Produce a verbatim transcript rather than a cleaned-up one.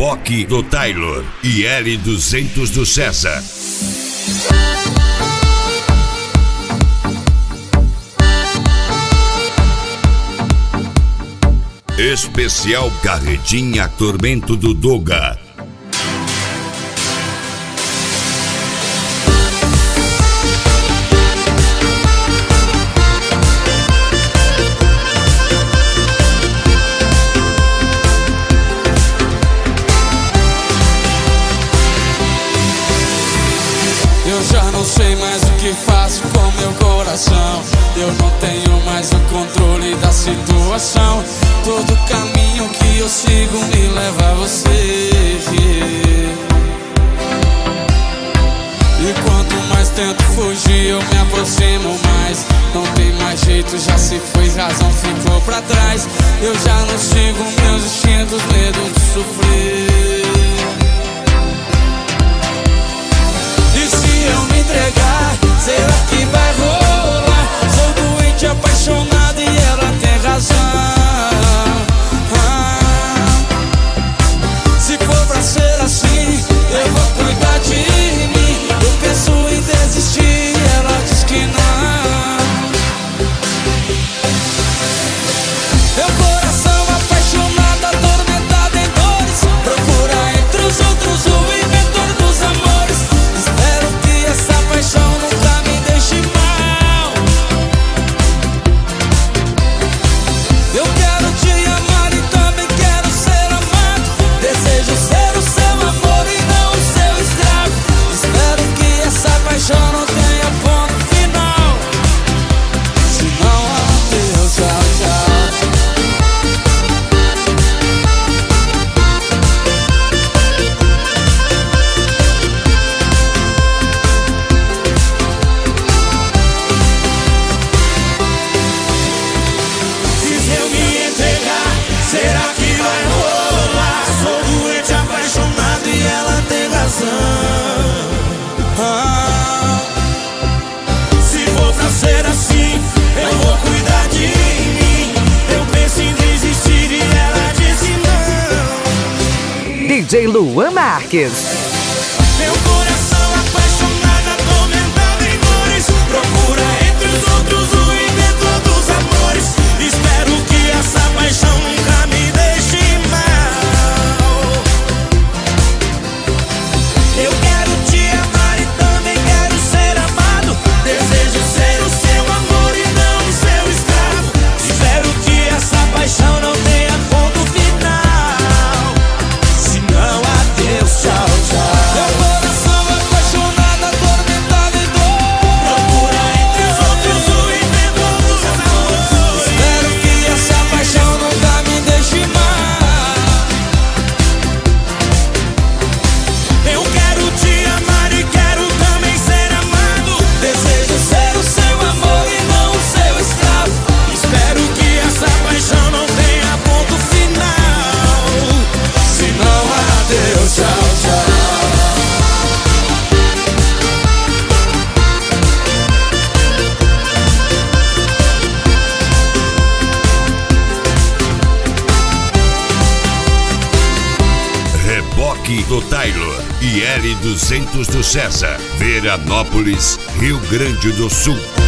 Reboque do Taylor e L duzentos do César. Especial Carretinha Tormento do Doga. Eu já não sei mais o que faço com meu coração. Eu não tenho mais o controle da situação. Todo caminho que eu sigo me leva a você. E quanto mais tento fugir, eu me aproximo mais. Não tem mais jeito, já se foi, razão ficou pra trás. Eu já não sigo meus instintos, medo de sofrer. E se eu me entregar, será que vai rolar? Sou doente, apaixonado e ela tem razão. ah, Se for pra ser assim, eu vou cuidar de mim. Eu penso em desistir, ela diz que não. Meu coração apaixonado, atormentado em dores, procura entre os outros o inventor dos amores. Espero que essa paixão nunca me deixe mal. Eu quero te amar e também quero ser amado. Desejo ser o seu amor e não o seu escravo. Espero que essa paixão não tenha ponto final. Se não, adeus, tchau, tchau. Se eu me entregar, será que vai rolar? Sou doente, apaixonado e ela tem razão. ah, Se for pra ser assim, eu vou cuidar de mim. Eu penso em desistir e ela disse não. D J Luan Marques. Meu coração apaixonado, atormentado em dores, procura entre os outros o inventor dos amores. Espero que essa paixão nunca me deixe mal. Eu quero te amar e também quero ser amado. Desejo ser o seu amor e não o seu escravo. Espero que essa paixão não tenha ponto final. Se não, adeus, tchau, tchau. Meu coração apaixonado, atormentado em dor, procura entre os outros o inventor dos amores. Espero que essa paixão nunca me deixe mal. Eu quero te amar e quero também ser amado. Desejo ser o seu amor e não o seu escravo. Espero que essa paixão não tenha ponto final. Se não, adeus, tchau, tchau. Reboque do Taylor e L duzentos do César. Veranópolis, Rio Grande do Sul.